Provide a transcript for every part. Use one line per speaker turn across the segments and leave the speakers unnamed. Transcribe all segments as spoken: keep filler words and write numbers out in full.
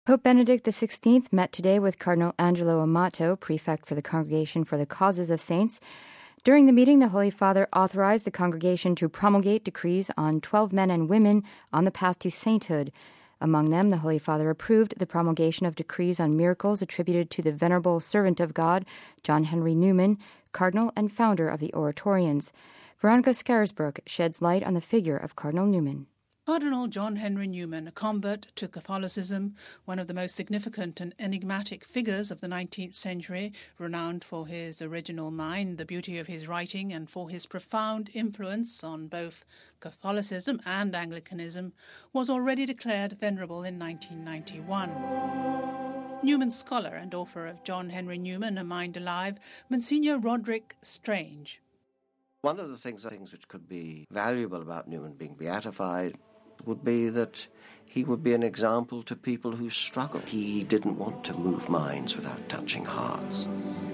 Pope Benedict the sixteenth met today with Cardinal Angelo Amato, prefect for the Congregation for the Causes of Saints. During the meeting, the Holy Father authorized the congregation to promulgate decrees on twelve men and women on the path to sainthood. Among them, the Holy Father approved the promulgation of decrees on miracles attributed to the venerable servant of God, John Henry Newman, cardinal and founder of the Oratorians. Veronica Scarisbrook sheds light on the figure of Cardinal Newman.
Cardinal John Henry Newman, a convert to Catholicism, one of the most significant and enigmatic figures of the nineteenth century, renowned for his original mind, the beauty of his writing, and for his profound influence on both Catholicism and Anglicanism, was already declared venerable in nineteen ninety-one. Newman's scholar and author of John Henry Newman, A Mind Alive, Monsignor Roderick Strange.
One of the things, things which could be valuable about Newman being beatified would be that he would be an example to people who struggle. He didn't want to move minds without touching hearts.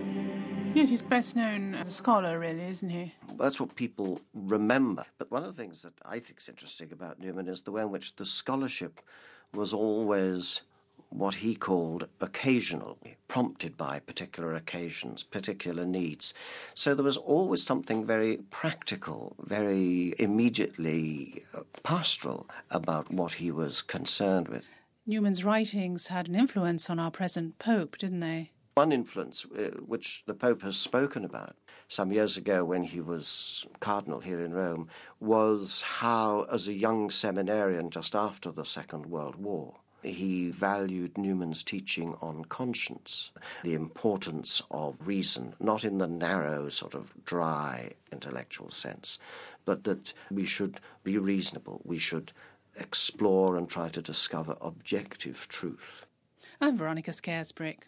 Yeah, he's best known as a scholar, really, isn't he?
That's what people remember. But one of the things that I think is interesting about Newman is the way in which the scholarship was always what he called occasional, prompted by particular occasions, particular needs. So there was always something very practical, very immediately pastoral about what he was concerned with.
Newman's writings had an influence on our present Pope, didn't they?
One influence, uh, which the Pope has spoken about some years ago when he was cardinal here in Rome, was how, as a young seminarian just after the Second World War, he valued Newman's teaching on conscience, the importance of reason, not in the narrow, sort of dry intellectual sense, but that we should be reasonable, we should explore and try to discover objective truth.
I'm Veronica Scarisbrook.